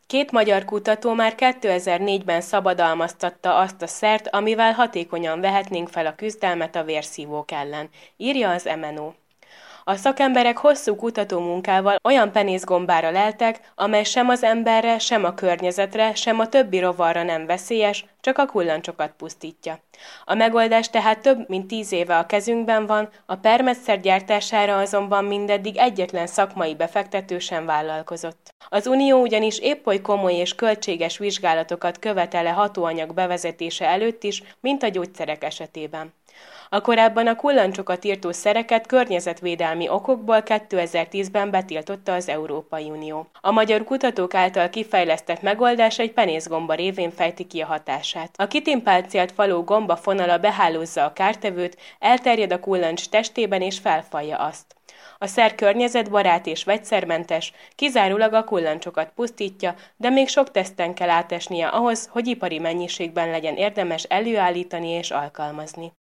2 magyar kutató már 2004-ben szabadalmaztatta azt a szert, amivel hatékonyan vehetnénk fel a küzdelmet a vérszívók ellen, írja az MNO. A szakemberek hosszú kutatómunkával olyan penészgombára leltek, amely sem az emberre, sem a környezetre, sem a többi rovarra nem veszélyes, csak a kullancsokat pusztítja. A megoldás tehát több mint 10 éve a kezünkben van, a permetszer gyártására azonban mindeddig egyetlen szakmai befektető sem vállalkozott. Az Unió ugyanis épp oly komoly és költséges vizsgálatokat követel-e hatóanyag bevezetése előtt is, mint a gyógyszerek esetében. A korábban a kullancsokat írtó szereket környezetvédelmi okokból 2010-ben betiltotta az Európai Unió. A magyar kutatók által kifejlesztett megoldás egy penészgomba révén fejti ki a hatását. A kitimpált faló gomba fonala behálózza a kártevőt, elterjed a kullancs testében és felfalja azt. A szer környezetbarát és vegyszermentes, kizárólag a kullancsokat pusztítja, de még sok teszten kell átesnie ahhoz, hogy ipari mennyiségben legyen érdemes előállítani és alkalmazni.